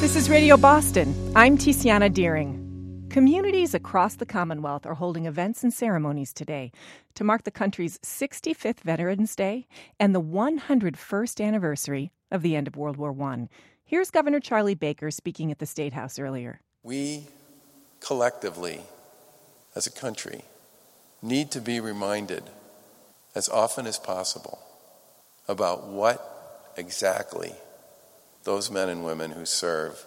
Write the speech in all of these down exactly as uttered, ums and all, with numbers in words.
This is Radio Boston. I'm Tiziana Deering. Communities across the Commonwealth are holding events and ceremonies today to mark the country's sixty-fifth Veterans Day and the one hundred first anniversary of the end of World War One. Here's Governor Charlie Baker speaking at the State House earlier. We collectively, as a country, need to be reminded as often as possible about what exactly those men and women who serve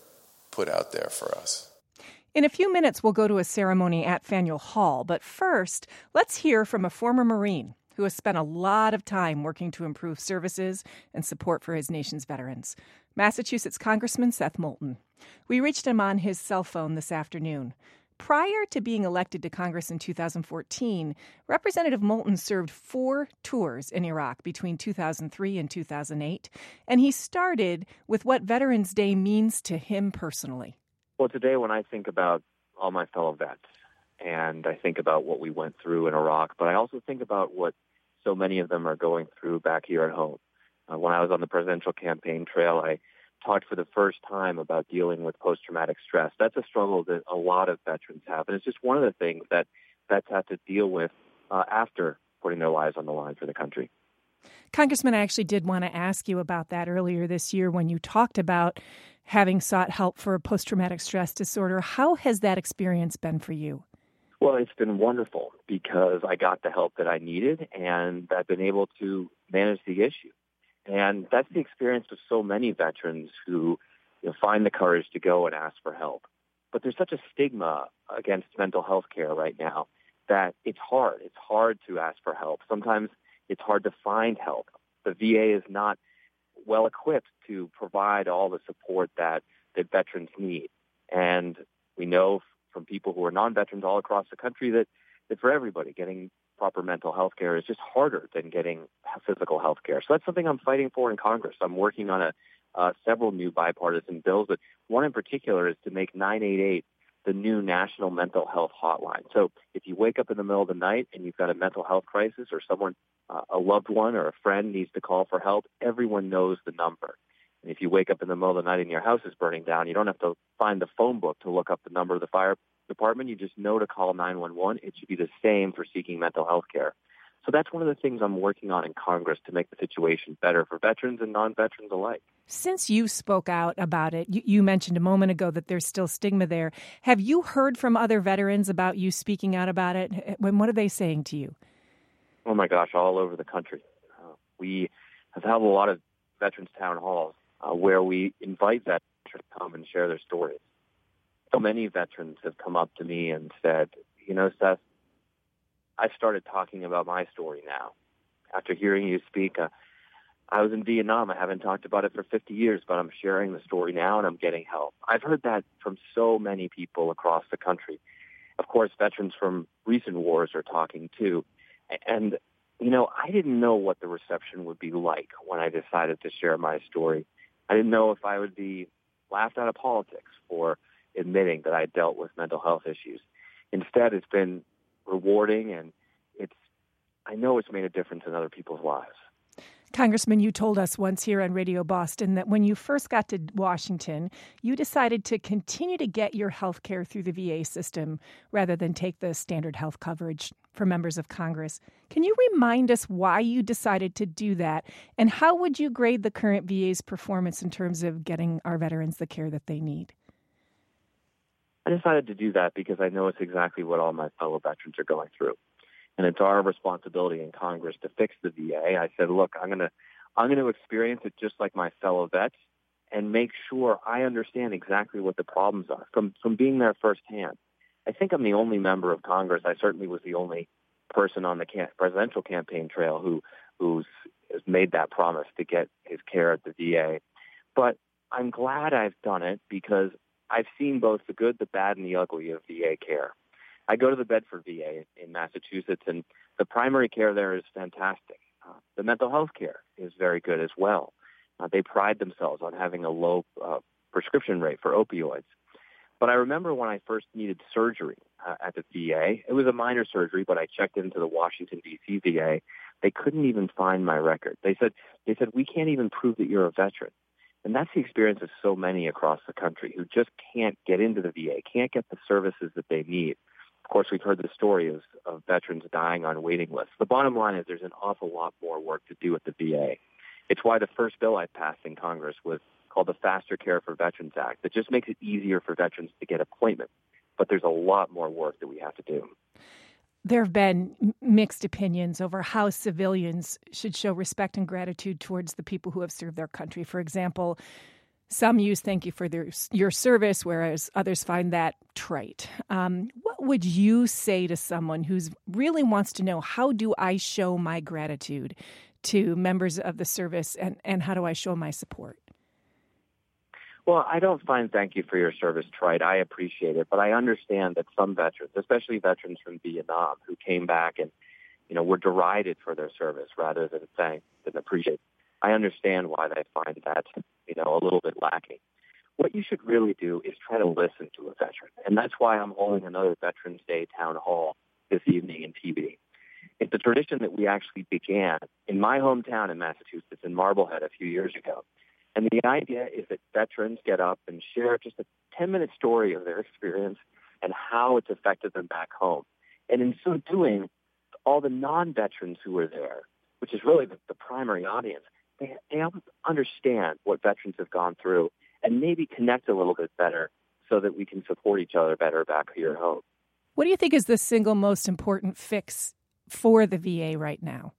put out there for us. In a few minutes, we'll go to a ceremony at Faneuil Hall. But first, let's hear from a former Marine who has spent a lot of time working to improve services and support for his nation's veterans, Massachusetts Congressman Seth Moulton. We reached him on his cell phone this afternoon. Prior to being elected to Congress in two thousand fourteen, Representative Moulton served four tours in Iraq between two thousand three and two thousand eight, and he started with what Veterans Day means to him personally. Well, today when I think about all my fellow vets, and I think about what we went through in Iraq, but I also think about what so many of them are going through back here at home. Uh, when I was on the presidential campaign trail, I talked for the first time about dealing with post-traumatic stress. That's a struggle that a lot of veterans have, and it's just one of the things that vets have to deal with uh, after putting their lives on the line for the country. Congressman, I actually did want to ask you about that earlier this year when you talked about having sought help for post-traumatic stress disorder. How has that experience been for you? Well, it's been wonderful because I got the help that I needed, and I've been able to manage the issue. And that's the experience of so many veterans who you know, find the courage to go and ask for help. But there's such a stigma against mental health care right now that it's hard. It's hard to ask for help. Sometimes it's hard to find help. The V A is not well equipped to provide all the support that, that veterans need. And we know from people who are non-veterans all across the country that, that for everybody, getting proper mental health care is just harder than getting physical health care. So that's something I'm fighting for in Congress. I'm working on a uh, several new bipartisan bills, but one in particular is to make nine eight eight the new national mental health hotline. So if you wake up in the middle of the night and you've got a mental health crisis or someone, uh, a loved one or a friend needs to call for help, everyone knows the number. And if you wake up in the middle of the night and your house is burning down, you don't have to find the phone book to look up the number of the fire department. You just know to call nine one one. It should be the same for seeking mental health care. So that's one of the things I'm working on in Congress to make the situation better for veterans and non-veterans alike. Since you spoke out about it, you, you mentioned a moment ago that there's still stigma there. Have you heard from other veterans about you speaking out about it? What are they saying to you? Oh, my gosh, all over the country. Uh, we have held a lot of veterans town halls uh, where we invite veterans to come and share their stories. So many veterans have come up to me and said, you know, Seth, I've started talking about my story now. After hearing you speak, uh, I was in Vietnam. I haven't talked about it for fifty years, but I'm sharing the story now and I'm getting help. I've heard that from so many people across the country. Of course, veterans from recent wars are talking too. And, you know, I didn't know what the reception would be like when I decided to share my story. I didn't know if I would be laughed out of politics for admitting that I dealt with mental health issues. Instead, it's been rewarding, and it's I know it's made a difference in other people's lives. Congressman, you told us once here on Radio Boston that when you first got to Washington, you decided to continue to get your health care through the V A system rather than take the standard health coverage for members of Congress. Can you remind us why you decided to do that, and how would you grade the current V A's performance in terms of getting our veterans the care that they need? I decided to do that because I know it's exactly what all my fellow veterans are going through. And it's our responsibility in Congress to fix the V A. I said, look, I'm going to I'm going to experience it just like my fellow vets and make sure I understand exactly what the problems are from, from being there firsthand. I think I'm the only member of Congress. I certainly was the only person on the cam- presidential campaign trail who who's has made that promise to get his care at the V A. But I'm glad I've done it because I've seen both the good, the bad, and the ugly of V A care. I go to the Bedford V A in Massachusetts, and the primary care there is fantastic. Uh, the mental health care is very good as well. Uh, they pride themselves on having a low uh, prescription rate for opioids. But I remember when I first needed surgery uh, at the V A, it was a minor surgery, but I checked into the Washington, D C V A. They couldn't even find my record. They said, they said, we can't even prove that you're a veteran. And that's the experience of so many across the country who just can't get into the V A, can't get the services that they need. Of course, we've heard the story of, of veterans dying on waiting lists. The bottom line is there's an awful lot more work to do at the V A. It's why the first bill I passed in Congress was called the Faster Care for Veterans Act. That just makes it easier for veterans to get appointments. But there's a lot more work that we have to do. There have been mixed opinions over how civilians should show respect and gratitude towards the people who have served their country. For example, some use "thank you for their, your service," whereas others find that trite. Um, what would you say to someone who really wants to know, how do I show my gratitude to members of the service, and, and how do I show my support? Well, I don't find "thank you for your service" trite. I appreciate it, but I understand that some veterans, especially veterans from Vietnam, who came back and, you know, were derided for their service rather than thanked and appreciated. I understand why they find that, you know, a little bit lacking. What you should really do is try to listen to a veteran, and that's why I'm holding another Veterans Day town hall this evening in T B. It's a tradition that we actually began in my hometown in Massachusetts, in Marblehead, a few years ago. And the idea is that veterans get up and share just a ten-minute story of their experience and how it's affected them back home. And in so doing, all the non-veterans who are there, which is really the, the primary audience, they, they help understand what veterans have gone through and maybe connect a little bit better so that we can support each other better back here at home. What do you think is the single most important fix for the V A right now?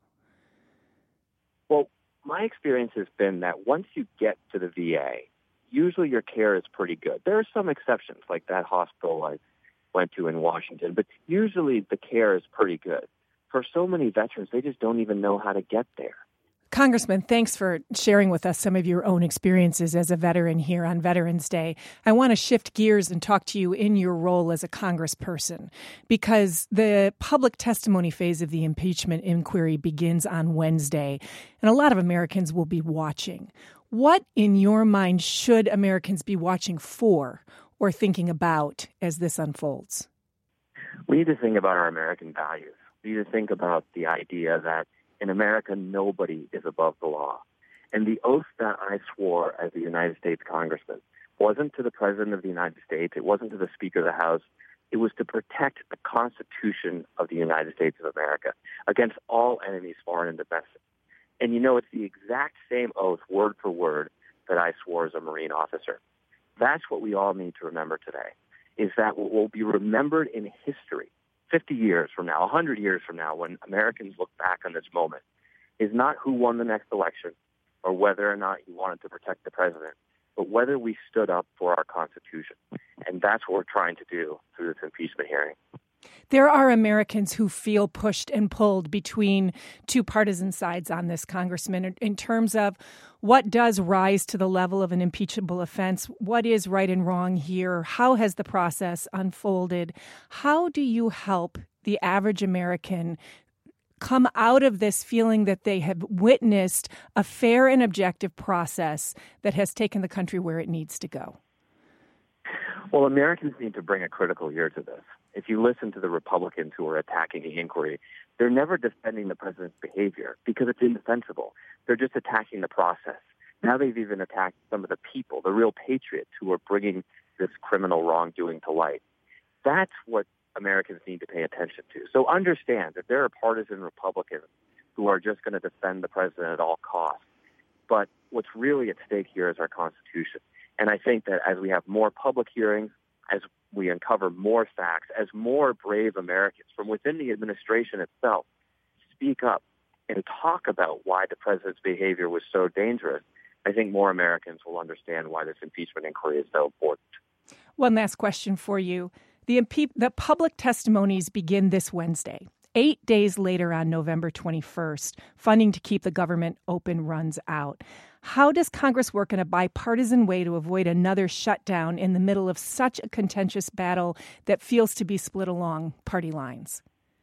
Well, my experience has been that once you get to the V A, usually your care is pretty good. There are some exceptions, like that hospital I went to in Washington, but usually the care is pretty good. For so many veterans, they just don't even know how to get there. Congressman, thanks for sharing with us some of your own experiences as a veteran here on Veterans Day. I want to shift gears and talk to you in your role as a congressperson, because the public testimony phase of the impeachment inquiry begins on Wednesday, and a lot of Americans will be watching. What, in your mind, should Americans be watching for or thinking about as this unfolds? We need to think about our American values. We need to think about the idea that in America, nobody is above the law. And the oath that I swore as a United States congressman wasn't to the President of the United States. It wasn't to the Speaker of the House. It was to protect the Constitution of the United States of America against all enemies, foreign and domestic. And, you know, it's the exact same oath, word for word, that I swore as a Marine officer. That's what we all need to remember today, is that what will be remembered in history fifty years from now, one hundred years from now, when Americans look back on this moment, is not who won the next election or whether or not you wanted to protect the president, but whether we stood up for our Constitution. And that's what we're trying to do through this impeachment hearing. There are Americans who feel pushed and pulled between two partisan sides on this, Congressman, in terms of what does rise to the level of an impeachable offense, what is right and wrong here, how has the process unfolded, how do you help the average American come out of this feeling that they have witnessed a fair and objective process that has taken the country where it needs to go? Well, Americans need to bring a critical ear to this. If you listen to the Republicans who are attacking the inquiry, they're never defending the president's behavior because it's indefensible. They're just attacking the process. Now they've even attacked some of the people, the real patriots who are bringing this criminal wrongdoing to light. That's what Americans need to pay attention to. So understand that there are partisan Republicans who are just going to defend the president at all costs. But what's really at stake here is our Constitution. And I think that as we have more public hearings, as we uncover more facts, as more brave Americans from within the administration itself speak up and talk about why the president's behavior was so dangerous, I think more Americans will understand why this impeachment inquiry is so important. One last question for you. The, impe- the public testimonies begin this Wednesday. Eight days later, on November twenty-first, funding to keep the government open runs out. How does Congress work in a bipartisan way to avoid another shutdown in the middle of such a contentious battle that feels to be split along party lines?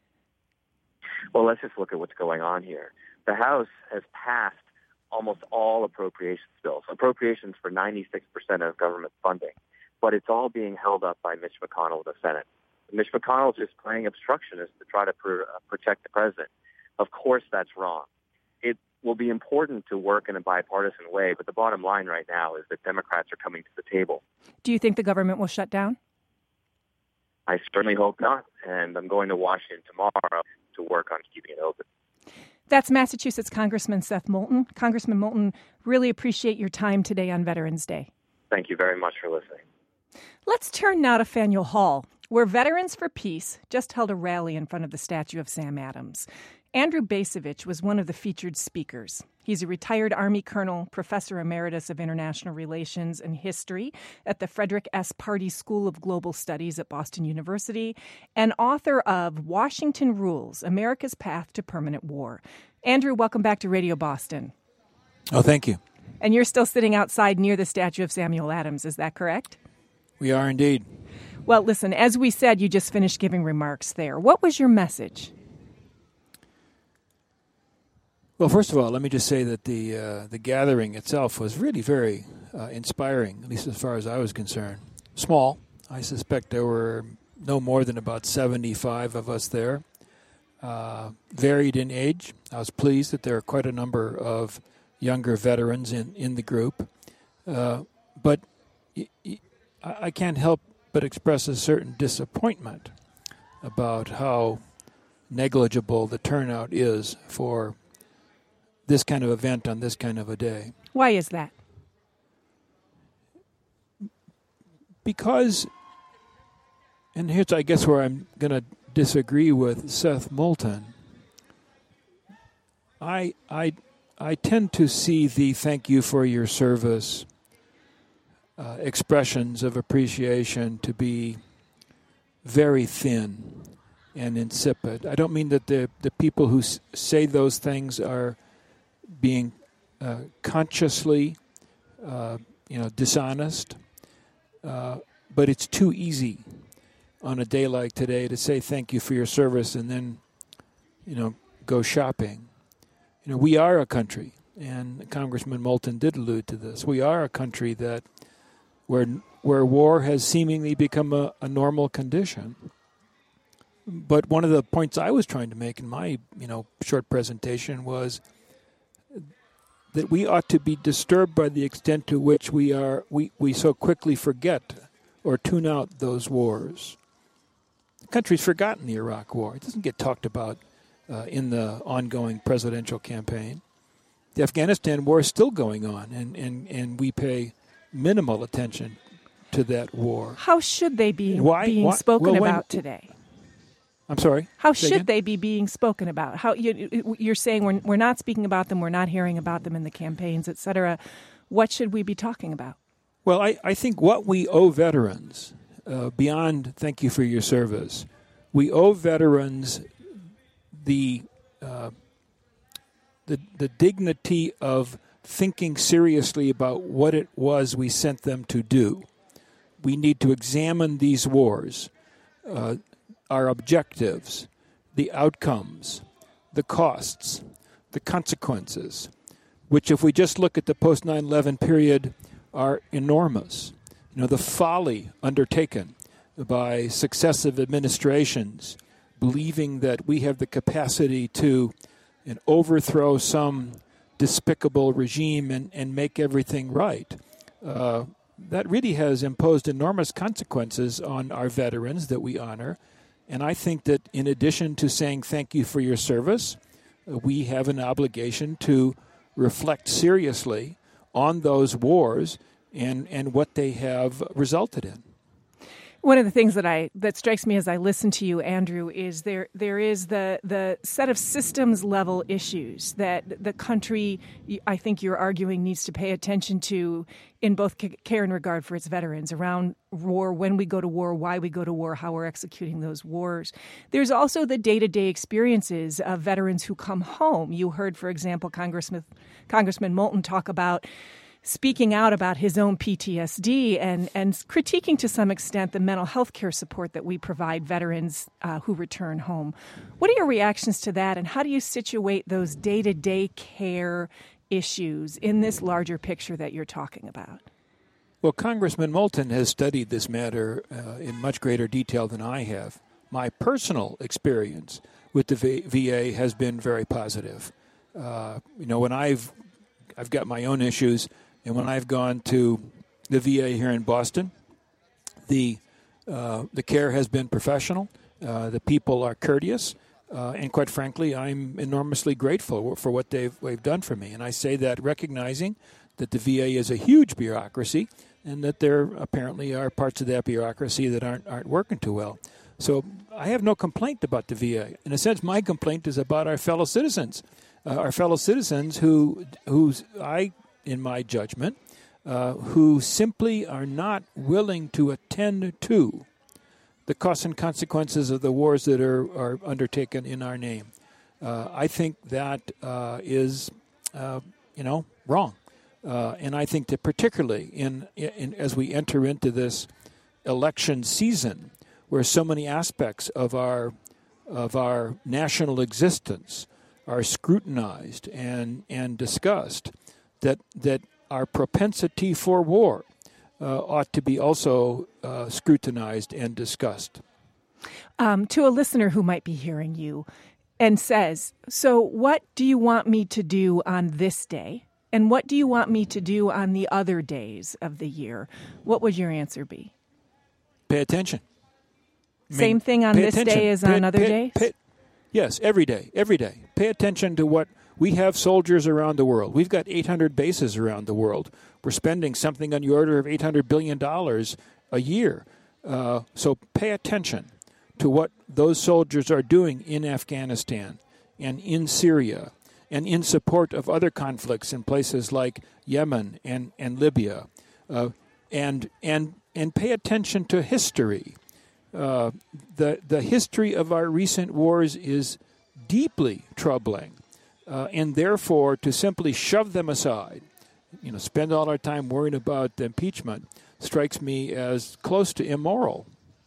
Well, let's just look at what's going on here. The House has passed almost all appropriations bills, appropriations for ninety-six percent of government funding, but it's all being held up by Mitch McConnell in the Senate. Mitch McConnell is just playing obstructionist to try to pr- uh, protect the president. Of course, that's wrong. It will be important to work in a bipartisan way, but the bottom line right now is that Democrats are coming to the table. Do you think the government will shut down? I certainly hope not, and I'm going to Washington tomorrow to work on keeping it open. That's Massachusetts Congressman Seth Moulton. Congressman Moulton, really appreciate your time today on Veterans Day. Thank you very much for listening. Let's turn now to Faneuil Hall, where Veterans for Peace just held a rally in front of the statue of Sam Adams. Andrew Bacevich was one of the featured speakers. He's a retired Army colonel, professor emeritus of international relations and history at the Frederick S. Pardee School of Global Studies at Boston University, and author of Washington Rules, America's Path to Permanent War. Andrew, welcome back to Radio Boston. Oh, thank you. And you're still sitting outside near the statue of Samuel Adams, is that correct? We are indeed. Well, listen, as we said, you just finished giving remarks there. What was your message? Well, first of all, let me just say that the uh, the gathering itself was really very uh, inspiring, at least as far as I was concerned. Small. I suspect there were no more than about seventy-five of us there, uh, varied in age. I was pleased that there are quite a number of younger veterans in, in the group. Uh, but y- y- I can't help but express a certain disappointment about how negligible the turnout is for this kind of event on this kind of a day. Why is that? Because, and here's I guess where I'm going to disagree with Seth Moulton, I, I, I tend to see the thank you for your service uh, expressions of appreciation to be very thin and insipid. I don't mean that the, the people who s- say those things are being uh, consciously, uh, you know, dishonest. Uh, but it's too easy on a day like today to say thank you for your service and then, you know, go shopping. You know, we are a country, and Congressman Moulton did allude to this. We are a country that where where war has seemingly become a, a normal condition. But one of the points I was trying to make in my, you know, short presentation was that we ought to be disturbed by the extent to which we are we, we so quickly forget or tune out those wars. The country's forgotten the Iraq War. It doesn't get talked about uh, in the ongoing presidential campaign. The Afghanistan war is still going on, and, and, and we pay minimal attention to that war. How should they be why, being why, spoken well, when, about today? I'm sorry? How Say should again? they be being spoken about? How you, you're saying we're, we're not speaking about them, we're not hearing about them in the campaigns, et cetera. What should we be talking about? Well, I, I think what we owe veterans, uh, beyond thank you for your service, we owe veterans the uh, the the dignity of thinking seriously about what it was we sent them to do. We need to examine these wars. Uh, our objectives, the outcomes, the costs, the consequences, which if we just look at the post nine eleven period are enormous. You know, the folly undertaken by successive administrations believing that we have the capacity to you know, overthrow some despicable regime and, and make everything right. Uh, that really has imposed enormous consequences on our veterans that we honor. And I think that in addition to saying thank you for your service, uh, we have an obligation to reflect seriously on those wars and, and what they have resulted in. One of the things that I that strikes me as I listen to you, Andrew, is there there is the the set of systems level issues that the country, I think you're arguing, needs to pay attention to in both care and regard for its veterans around war, when we go to war, why we go to war, how we're executing those wars. There's also the day-to-day experiences of veterans who come home. You heard, for example, Congressman Congressman Moulton talk about speaking out about his own P T S D and, and critiquing to some extent the mental health care support that we provide veterans uh, who return home. What are your reactions to that, and how do you situate those day-to-day care issues in this larger picture that you're talking about? Well, Congressman Moulton has studied this matter uh, in much greater detail than I have. My personal experience with the v- VA has been very positive. Uh, you know, when I've I've got my own issues, and when I've gone to the V A here in Boston, the uh, the care has been professional. Uh, the people are courteous, uh, and quite frankly, I'm enormously grateful for what they've, they've done for me. And I say that recognizing that the V A is a huge bureaucracy, and that there apparently are parts of that bureaucracy that aren't aren't working too well. So I have no complaint about the V A. In a sense, my complaint is about our fellow citizens, uh, our fellow citizens who, who's I, in my judgment, uh, who simply are not willing to attend to the costs and consequences of the wars that are, are undertaken in our name. Uh, I think that uh, is, uh, you know, wrong. Uh, and I think that particularly in, in as we enter into this election season, where so many aspects of our of our national existence are scrutinized and and discussed, that that our propensity for war uh, ought to be also uh, scrutinized and discussed. Um, to a listener who might be hearing you and says, so what do you want me to do on this day? And what do you want me to do on the other days of the year? What would your answer be? Pay attention. I mean, Same thing on this attention. day as pay, on other pay, days? Pay, yes, every day, every day. Pay attention to what we have soldiers around the world. We've got eight hundred bases around the world. We're spending something on the order of eight hundred billion dollars a year. Uh, so pay attention to what those soldiers are doing in Afghanistan and in Syria and in support of other conflicts in places like Yemen and, and Libya. Uh, and, and, and pay attention to history. Uh, the the history of our recent wars is deeply troubling, uh, and therefore to simply shove them aside, you know, spend all our time worrying about impeachment, strikes me as close to immoral.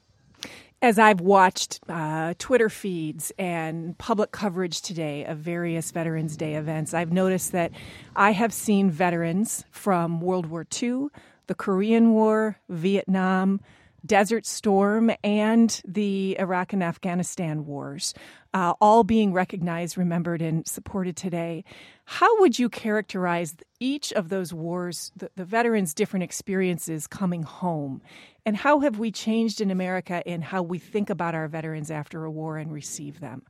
As I've watched uh, Twitter feeds and public coverage today of various Veterans Day events, I've noticed that I have seen veterans from World War Two, the Korean War, Vietnam, Desert Storm, and the Iraq and Afghanistan wars, uh, all being recognized, remembered, and supported today. How would you characterize each of those wars, the, the veterans' different experiences coming home? And how have we changed in America in how we think about our veterans after a war and receive them?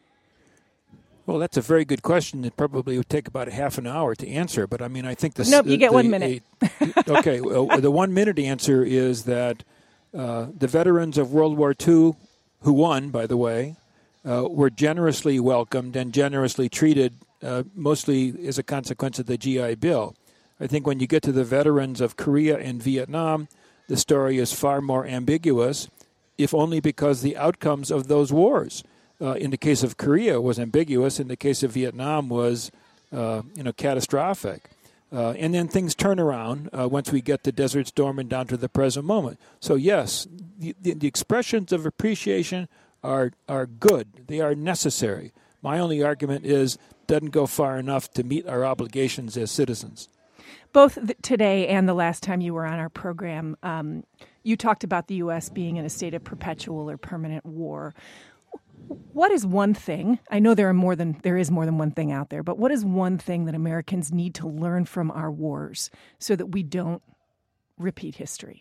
Well, that's a very good question. It probably would take about a half an hour to answer. But, I mean, I think the... Nope, you get the, one minute. A, okay, well, the one-minute answer is that Uh, the veterans of World War Two, who won, by the way, uh, were generously welcomed and generously treated, uh, mostly as a consequence of the G I Bill. I think when you get to the veterans of Korea and Vietnam, the story is far more ambiguous, if only because the outcomes of those wars, uh, in the case of Korea, was ambiguous. In the case of Vietnam, was uh, you know catastrophic. Uh, and then things turn around uh, once we get to Desert Storm and down to the present moment. So yes, the, the, the expressions of appreciation are are good. They are necessary. My only argument is doesn't go far enough to meet our obligations as citizens. Both th- today and the last time you were on our program, um, you talked about the U S being in a state of perpetual or permanent war. What is one thing, I know there are more than there is more than one thing out there, but what is one thing that Americans need to learn from our wars so that we don't repeat history?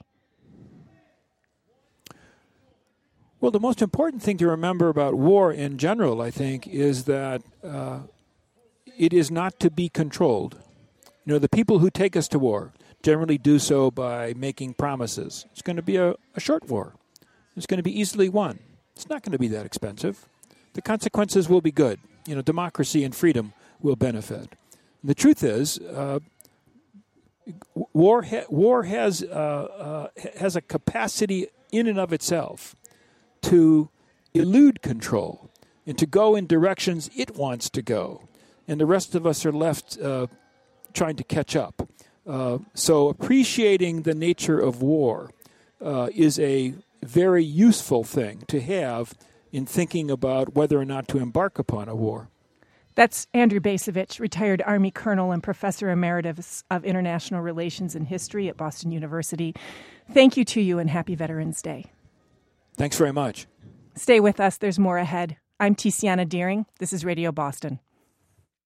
Well, the most important thing to remember about war in general, I think, is that uh, it is not to be controlled. You know, the people who take us to war generally do so by making promises. It's going to be a, a short war. It's going to be easily won. It's not going to be that expensive. The consequences will be good. You know, democracy and freedom will benefit. And the truth is, uh, war ha- war has uh, uh, has a capacity in and of itself to elude control and to go in directions it wants to go, and the rest of us are left uh, trying to catch up. Uh, so, appreciating the nature of war uh, is a very useful thing to have in thinking about whether or not to embark upon a war. That's Andrew Bacevich, retired Army colonel and professor emeritus of international relations and history at Boston University. Thank you to you and happy Veterans Day. Thanks very much. Stay with us. There's more ahead. I'm Tiziana Deering. This is Radio Boston.